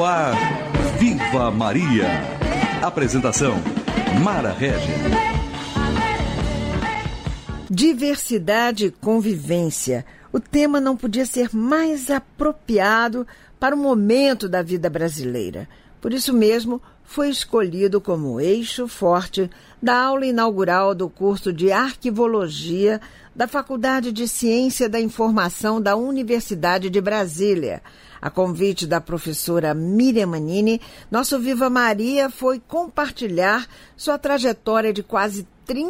No ar, Viva Maria. Apresentação, Mara Regis. Diversidade e convivência. O tema não podia ser mais apropriado para o momento da vida brasileira. Por isso mesmo, foi escolhido como eixo forte da aula inaugural do curso de Arquivologia da Faculdade de Ciência da Informação da Universidade de Brasília. A convite da professora Miriam Manini, nosso Viva Maria foi compartilhar sua trajetória de quase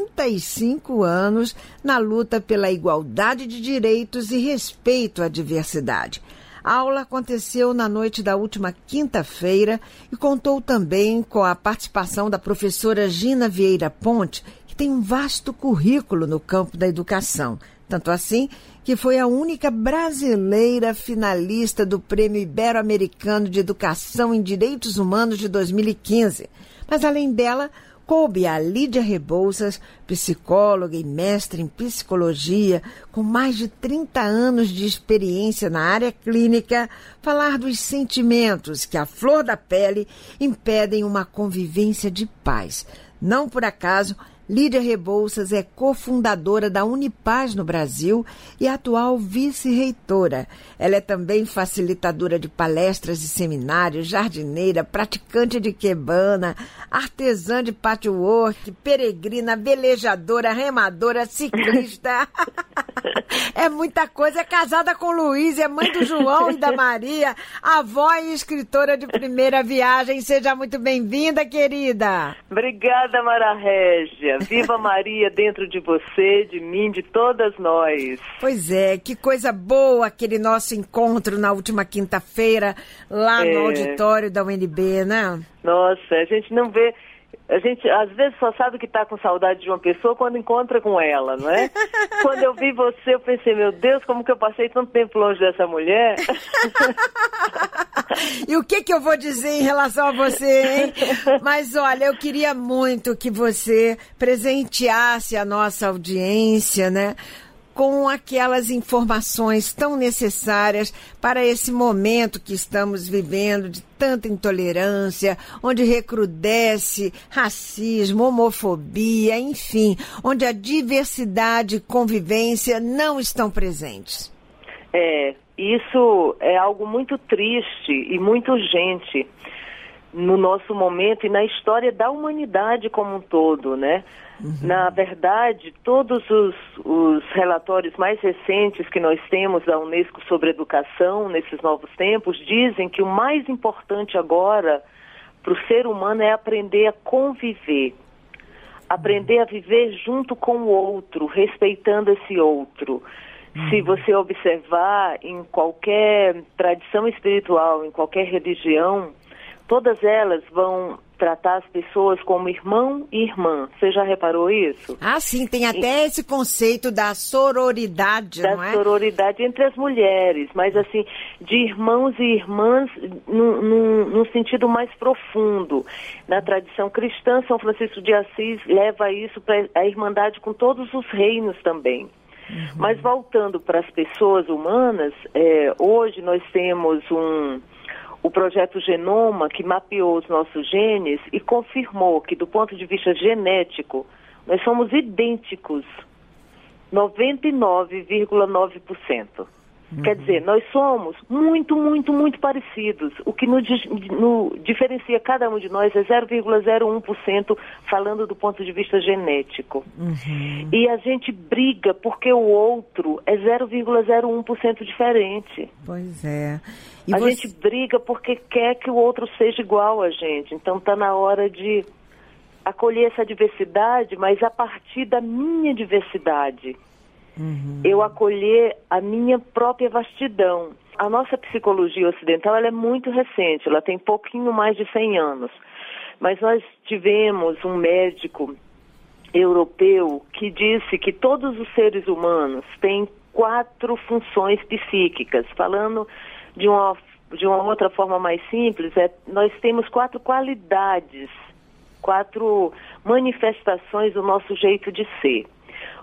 35 anos na luta pela igualdade de direitos e respeito à diversidade. A aula aconteceu na noite da última quinta-feira e contou também com a participação da professora Gina Vieira Ponte, que tem um vasto currículo no campo da educação. Tanto assim que foi a única brasileira finalista do Prêmio Ibero-Americano de Educação em Direitos Humanos de 2015. Mas, além dela, coube a Lídia Rebouças, psicóloga e mestre em psicologia, com mais de 30 anos de experiência na área clínica, falar dos sentimentos que, à flor da pele, impedem uma convivência de paz. Não por acaso, Lídia Rebouças é cofundadora da Unipaz no Brasil e atual vice-reitora. Ela é também facilitadora de palestras e seminários, jardineira, praticante de quebana, artesã de patchwork, peregrina, velejadora, remadora, ciclista. É muita coisa. É casada com o Luiz, é mãe do João e da Maria, avó e escritora de primeira viagem. Seja muito bem-vinda, querida. Obrigada, Mara Régia. Viva Maria dentro de você, de mim, de todas nós. Pois é, que coisa boa aquele nosso encontro na última quinta-feira, lá no auditório da UNB, né? Nossa, a gente não vê... A gente, às vezes, só sabe que está com saudade de uma pessoa quando encontra com ela, não é? Quando eu vi você, eu pensei, meu Deus, como que eu passei tanto tempo longe dessa mulher? E o que eu vou dizer em relação a você, hein? Mas, olha, eu queria muito que você presenteasse a nossa audiência, né? Com aquelas informações tão necessárias para esse momento que estamos vivendo de tanta intolerância, onde recrudesce racismo, homofobia, enfim, onde a diversidade e convivência não estão presentes. Isso é algo muito triste e muito urgente no nosso momento e na história da humanidade como um todo, né? Na verdade, todos os relatórios mais recentes que nós temos da Unesco sobre educação nesses novos tempos dizem que o mais importante agora para o ser humano é aprender a conviver, aprender a viver junto com o outro, respeitando esse outro. Se você observar em qualquer tradição espiritual, em qualquer religião, todas elas vão tratar as pessoas como irmão e irmã. Você já reparou isso? Ah, sim, tem até esse conceito da sororidade, não é? Da sororidade entre as mulheres, mas assim, de irmãos e irmãs num sentido mais profundo. Na tradição cristã, São Francisco de Assis leva isso para a irmandade com todos os reinos também. Mas voltando para as pessoas humanas, hoje nós temos o projeto Genoma, que mapeou os nossos genes e confirmou que, do ponto de vista genético, nós somos idênticos, 99,9%. Quer dizer, nós somos muito, muito, muito parecidos. O que nos diferencia cada um de nós é 0,01% falando do ponto de vista genético. E a gente briga porque o outro é 0,01% diferente. Pois é. A gente briga porque quer que o outro seja igual a gente. Então está na hora de acolher essa diversidade, mas a partir da minha diversidade. Eu acolher a minha própria vastidão. A nossa psicologia ocidental ela é muito recente, ela tem pouquinho mais de 100 anos. Mas nós tivemos um médico europeu que disse que todos os seres humanos têm 4 funções psíquicas. Falando de uma outra forma mais simples, nós temos 4 qualidades, 4 manifestações do nosso jeito de ser.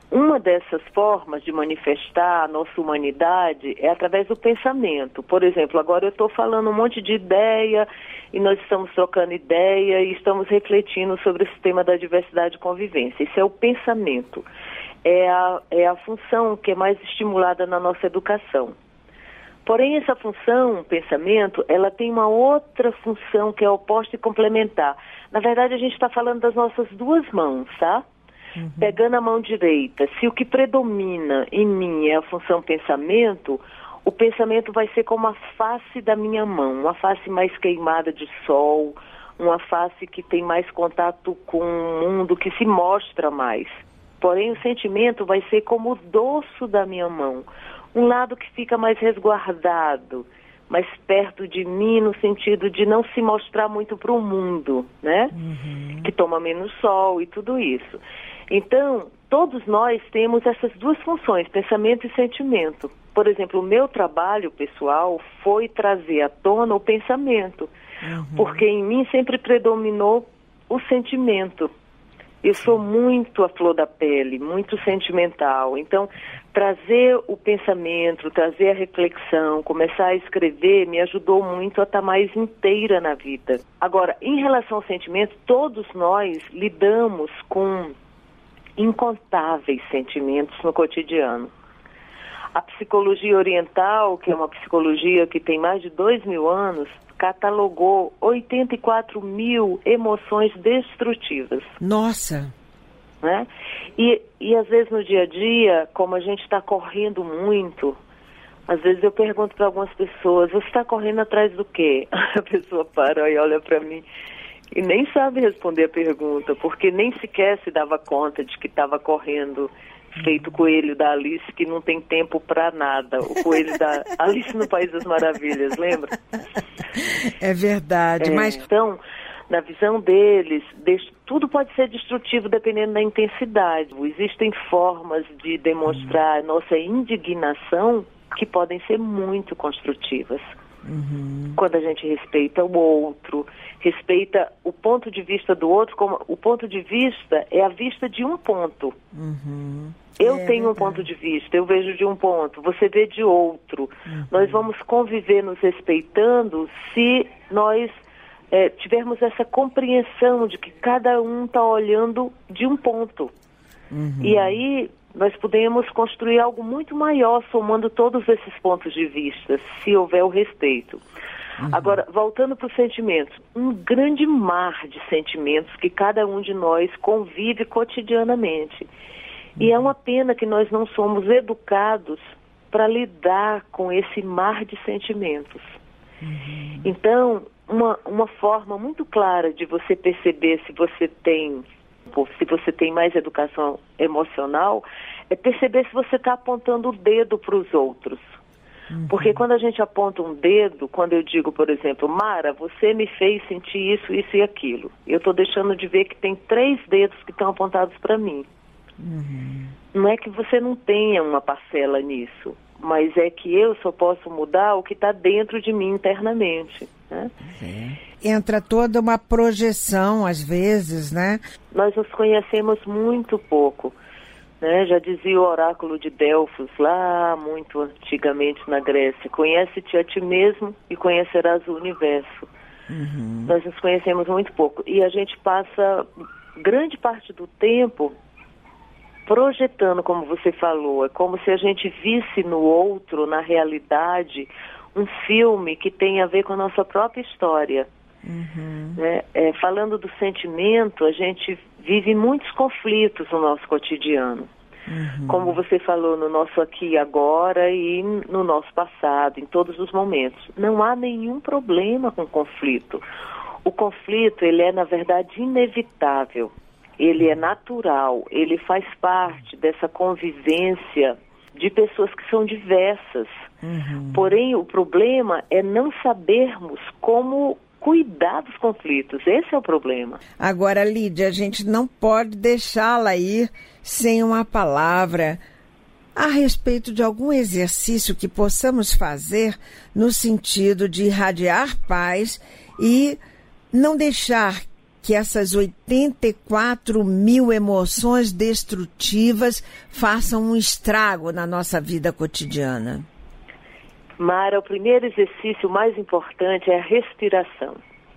Uma dessas formas de manifestar a nossa humanidade é através do pensamento. Por exemplo, agora eu estou falando um monte de ideia e nós estamos trocando ideia e estamos refletindo sobre esse tema da diversidade e convivência. Isso é o pensamento. É a função que é mais estimulada na nossa educação. Porém, essa função, pensamento, ela tem uma outra função que é oposta e complementar. Na verdade, a gente está falando das nossas duas mãos, tá? Pegando a mão direita, se o que predomina em mim é a função pensamento, o pensamento vai ser como a face da minha mão, uma face mais queimada de sol, uma face que tem mais contato com o mundo, que se mostra mais. Porém, o sentimento vai ser como o dorso da minha mão, um lado que fica mais resguardado, mais perto de mim, no sentido de não se mostrar muito para o mundo, né? Que toma menos sol e tudo isso. Então, todos nós temos essas duas funções, pensamento e sentimento. Por exemplo, o meu trabalho pessoal foi trazer à tona o pensamento, porque em mim sempre predominou o sentimento. Eu sou muito à flor da pele, muito sentimental. Então, trazer o pensamento, trazer a reflexão, começar a escrever, me ajudou muito a estar mais inteira na vida. Agora, em relação ao sentimento, todos nós lidamos com incontáveis sentimentos no cotidiano. A psicologia oriental, que é uma psicologia que tem mais de 2.000 anos, catalogou 84 mil emoções destrutivas. Nossa! Né? E às vezes no dia a dia, como a gente está correndo muito, às vezes eu pergunto para algumas pessoas, você está correndo atrás do quê? A pessoa para e olha para mim e nem sabe responder a pergunta, porque nem sequer se dava conta de que estava correndo feito o coelho da Alice, que não tem tempo para nada. O coelho da Alice no País das Maravilhas, lembra? É verdade, mas... Então, na visão deles, tudo pode ser destrutivo dependendo da intensidade. Existem formas de demonstrar nossa indignação que podem ser muito construtivas. Quando a gente respeita o outro, respeita o ponto de vista do outro, como o ponto de vista é a vista de um ponto. Eu tenho um ponto de vista, eu vejo de um ponto, você vê de outro. Nós vamos conviver nos respeitando se nós tivermos essa compreensão de que cada um está olhando de um ponto. E aí nós podemos construir algo muito maior, somando todos esses pontos de vista, se houver o respeito. Agora, voltando para os sentimentos, um grande mar de sentimentos que cada um de nós convive cotidianamente. E é uma pena que nós não somos educados para lidar com esse mar de sentimentos. Então, uma forma muito clara de você perceber se você tem mais educação emocional, é perceber se você está apontando o dedo para os outros. Porque quando a gente aponta um dedo, quando eu digo, por exemplo, Mara, você me fez sentir isso, isso e aquilo, eu estou deixando de ver que tem 3 dedos que estão apontados para mim. Não é que você não tenha uma parcela nisso, mas é que eu só posso mudar o que está dentro de mim internamente, né? Entra toda uma projeção, às vezes, né? Nós nos conhecemos muito pouco, né? Já dizia o oráculo de Delfos, lá muito antigamente na Grécia, conhece-te a ti mesmo e conhecerás o universo. Nós nos conhecemos muito pouco e a gente passa grande parte do tempo projetando, como você falou. É como se a gente visse no outro, na realidade, um filme que tem a ver com a nossa própria história. Né? Falando do sentimento, a gente vive muitos conflitos no nosso cotidiano. Como você falou, no nosso aqui e agora e no nosso passado, em todos os momentos. Não há nenhum problema com conflito. O conflito, ele é, na verdade, inevitável. Ele é natural, ele faz parte dessa convivência de pessoas que são diversas. Porém, o problema é não sabermos como cuidar dos conflitos. Esse é o problema. Agora, Lídia, a gente não pode deixá-la ir sem uma palavra a respeito de algum exercício que possamos fazer no sentido de irradiar paz e não deixar que essas 84 mil emoções destrutivas façam um estrago na nossa vida cotidiana? Mara, o primeiro exercício mais importante é a respiração.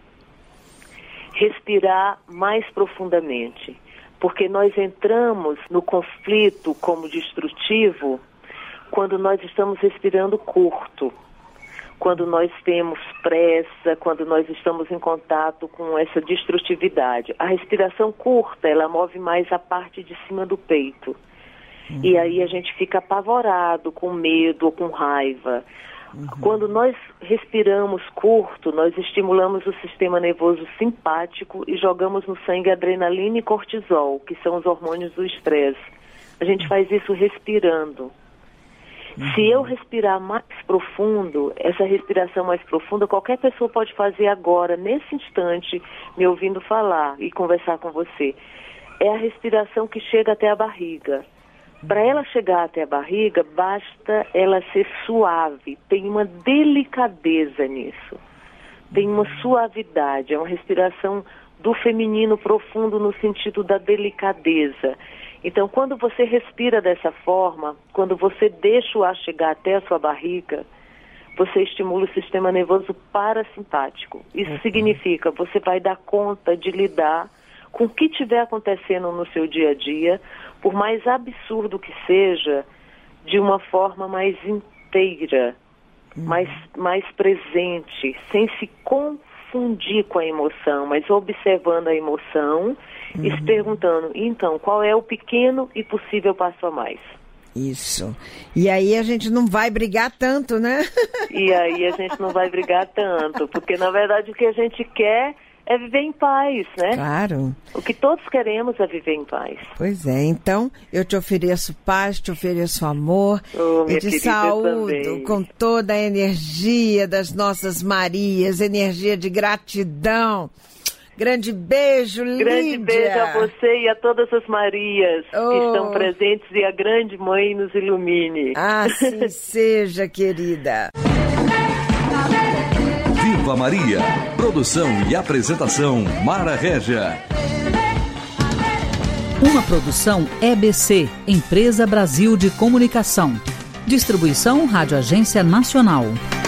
Respirar mais profundamente, porque nós entramos no conflito como destrutivo quando nós estamos respirando curto, quando nós temos pressa, quando nós estamos em contato com essa destrutividade. A respiração curta, ela move mais a parte de cima do peito. E aí a gente fica apavorado, com medo ou com raiva. Quando nós respiramos curto, nós estimulamos o sistema nervoso simpático e jogamos no sangue adrenalina e cortisol, que são os hormônios do estresse. A gente faz isso respirando. Se eu respirar mais profundo, essa respiração mais profunda, qualquer pessoa pode fazer agora, nesse instante, me ouvindo falar e conversar com você. É a respiração que chega até a barriga. Para ela chegar até a barriga, basta ela ser suave, tem uma delicadeza nisso, tem uma suavidade, é uma respiração do feminino profundo no sentido da delicadeza. Então, quando você respira dessa forma, quando você deixa o ar chegar até a sua barriga, você estimula o sistema nervoso parasimpático. Isso significa que você vai dar conta de lidar com o que estiver acontecendo no seu dia a dia, por mais absurdo que seja, de uma forma mais inteira, mais presente, sem se confundir com a emoção, mas observando a emoção e se perguntando, então, qual é o pequeno e possível passo a mais? Isso. E aí a gente não vai brigar tanto, né? E aí a gente não vai brigar tanto, porque na verdade o que a gente quer é viver em paz, né? Claro. O que todos queremos é viver em paz. Pois é, então eu te ofereço paz, te ofereço amor, e te saúdo com toda a energia das nossas Marias, energia de gratidão. Grande beijo, Lídia. Grande beijo a você e a todas as Marias que estão presentes e a grande mãe nos ilumine. Assim seja, querida. Viva Maria! Produção e apresentação Mara Régia. Uma produção EBC, Empresa Brasil de Comunicação. Distribuição Rádio Agência Nacional.